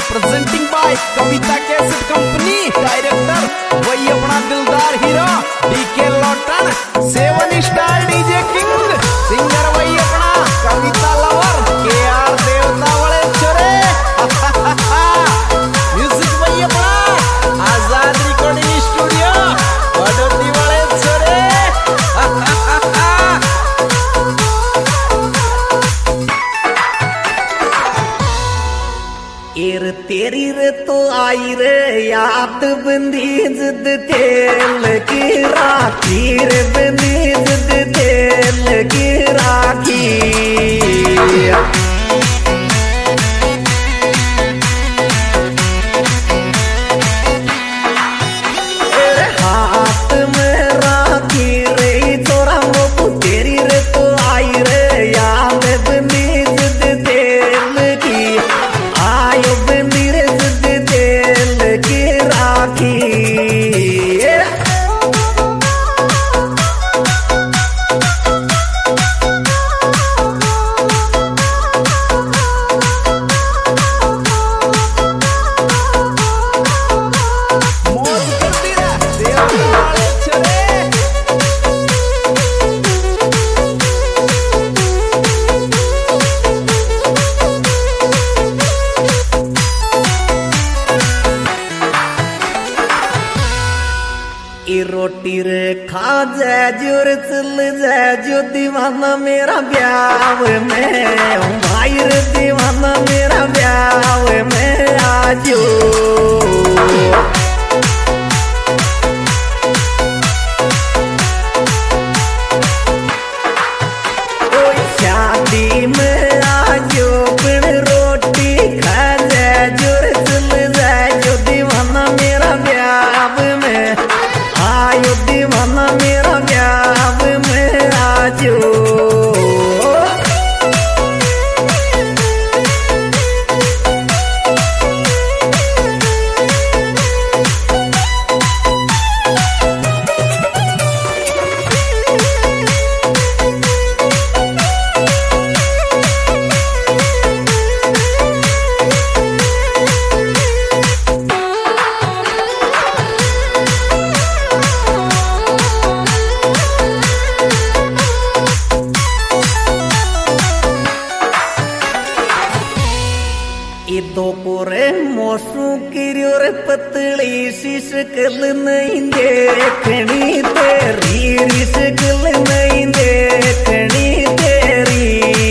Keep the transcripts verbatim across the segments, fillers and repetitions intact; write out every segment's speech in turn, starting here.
Presenting by Kavita cassette company, director वही अपना दिलदार हीरो डीके लॉटन, seven star DJ king, singer वही अपना कविता लवर के आर देवता वाले छोरे। म्यूजिक वही अपना आजाद रिकॉर्डिंग स्टूडियो बड़ौती वाले छोरे। एर तेरी रे तो आई रे याद बंदी जिद तेल की राखी रे बंदी जिद तेल की राखी। हाथ में राखी रे तोरा मोकू तेरी रे तो आई रे याद बंदी जिद तेल की आयो बंदी रे जिद तेल की राखी। रोटी रे खा जाए जोर चल जाए जो दीवाना मेरा ब्याह में, भाई रे दीवाना मेरा ब्याह में आजो। शादी में आजो बिन रोटी खा जाए जोर चल जाए जो दीवाना मेरा ब्याह में आयो दीवाना मेरा ब्याह में आजो। दो पूरे मौसू की रे पतली सी शकल नहीं देखनी तेरी, शकल नहीं देखनी तेरी।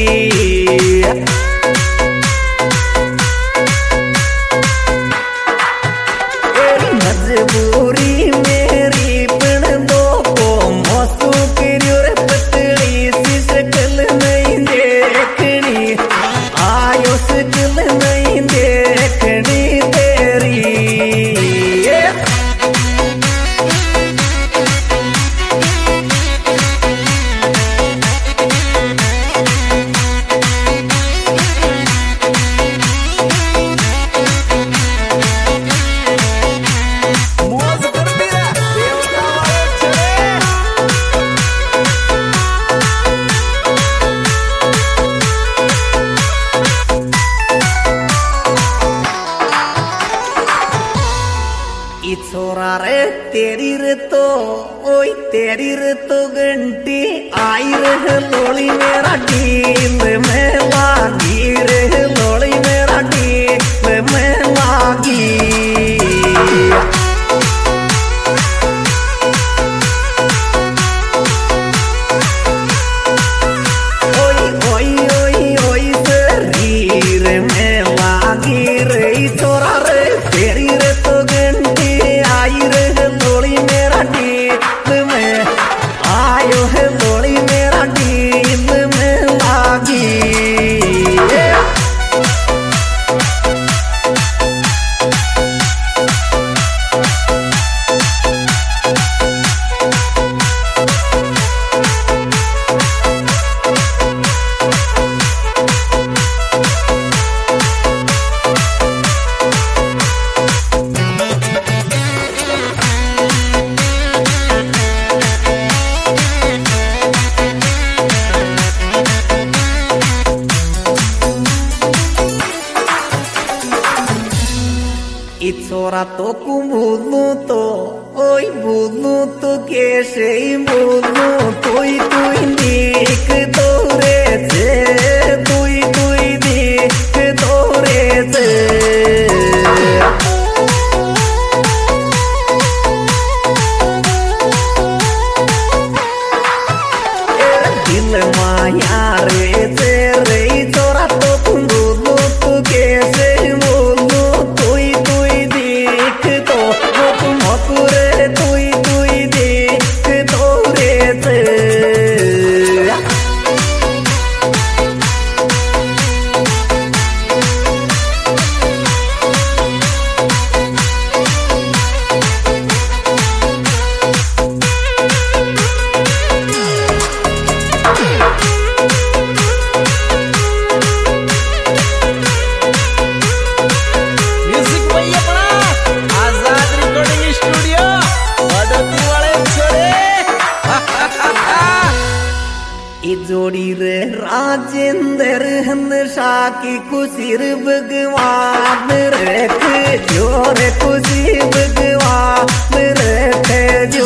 मजबूरी मेरी पण दो को मौसू की रे पतली सी शकल नहीं देखनी आयो शकल नहीं देखनी तेरी। छोरा रे तेरी रे तो ओई तेरी रे तो घंटी आई रे लोली मेरा डील में लागी रे लोली मेरा डील में लागी। ओई ओई ओई ओई शरीर में लागी रे छोरा रे तेरी रे तो आई रे लोली मेरा डील में आयो है लोली मेरा डील में लागी। छोरा तो कु भूलू तो ओई भूलू तो कैसे भूलू तुई तुई देख तोरे से तुई तुई देख तोरे से दिल माया रे तेरे छोरा तो कु भूलू तो कैसे पूरे तुई तुई देख तोरे से जोड़ी रे राजेंद्र हंसा की कुशीर भगवान रख जो रे खुशी भगवान रख जो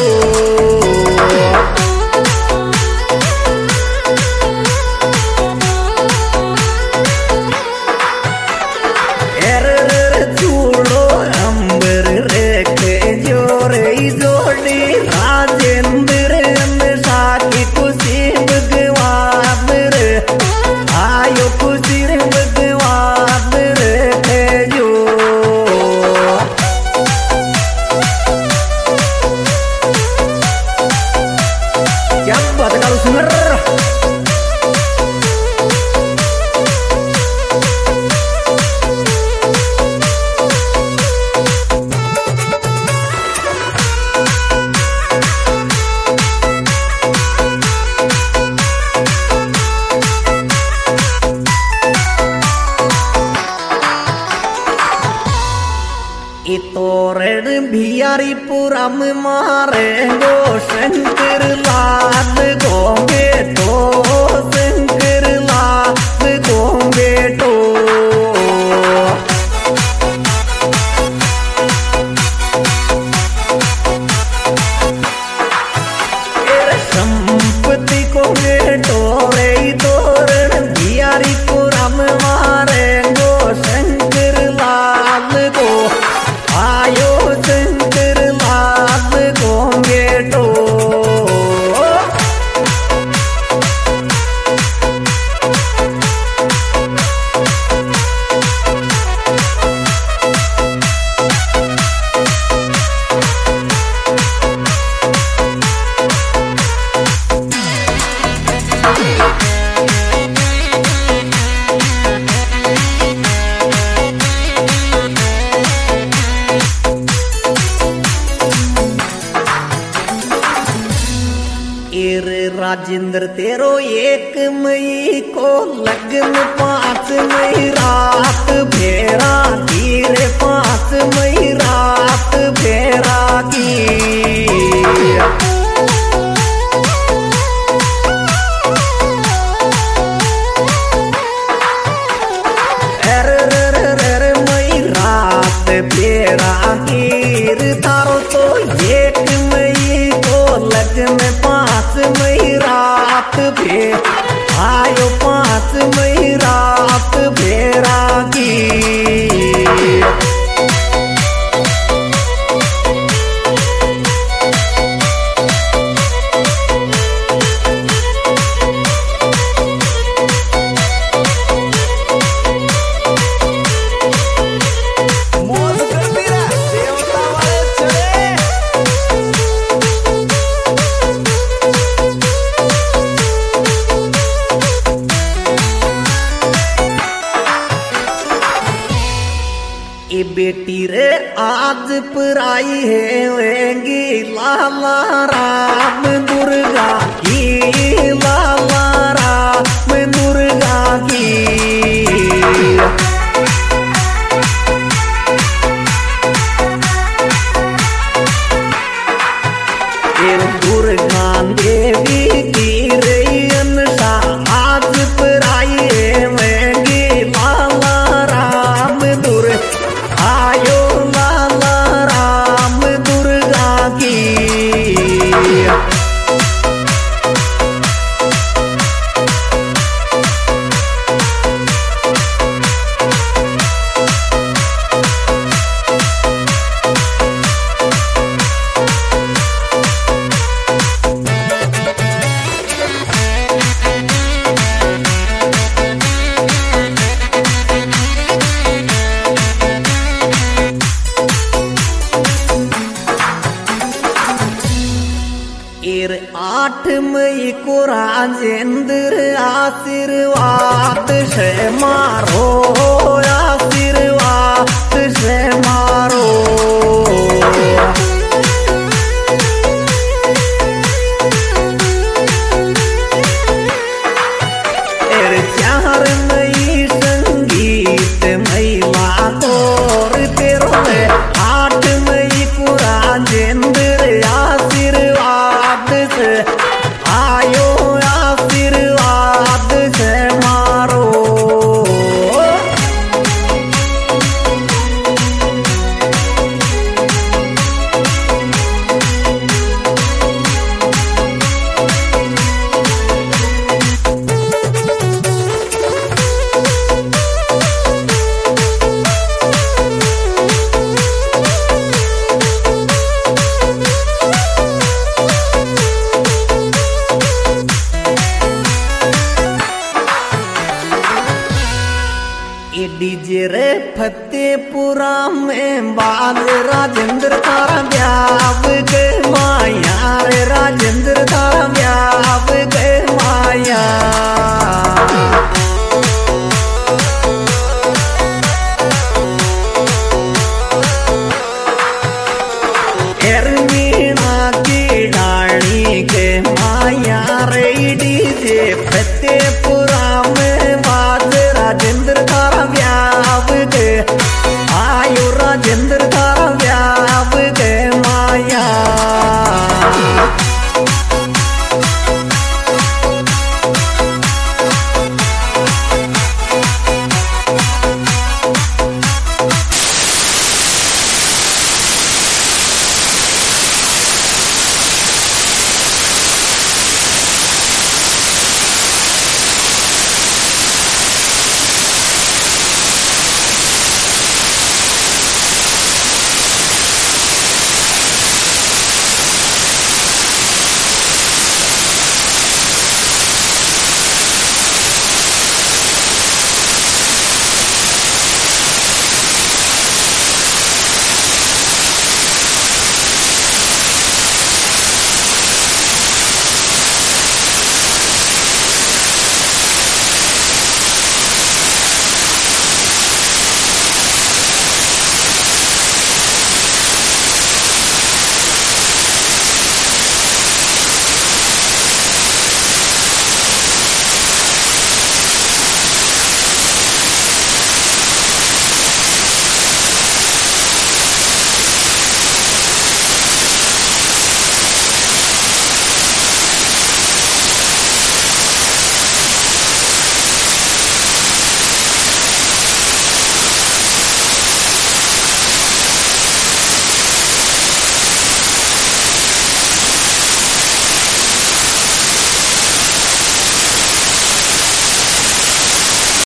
एर चूड़ो अंबर रख जो रे जोड़ी राजेंद्र हंसा की खुशी आयो खुशी भगवान रखे जो क्या बात करो सुनर तोरण भियारीपुरा में मारे गो शंकर लाल गो बेटो शंकर लाल गो बेटो संपत्ति को बेटो रे तोरण भियारीपुरा में मारे गो शंकर लाल गो आयो शंकर लाल गो बेटो राजेंद्र तेरो एक मई को लगन पाँच मई रात फेरा की रे पाँच मई रात फेरा की एर एर मई रात फेरा की तारो तो एक मई को लगन पाँच मई रात भे आयो पाँच मई रात फेरा की बेटी रे आज पराई है वेंगी लाला राम दुर्गा की लाला राम दुर्गा की दुर्गा देवी की रे अनसा आज पराई है वेंगी लाला राम दुर्गा आयो ला आठ मई को राजेंद्र आशीर्वाद से मारो, आशीर्वाद से मारो। चार मई संगीत महिला तोर तेरो, आठ मई को राजेंद्र आशीर्वाद से आयो, आशीर्वाद से मारो। डीजे रे फतेहपुरा में बाल राजेंद्र तारा ब्याव के माया रे, राजेंद्र तारा ब्याव के माया।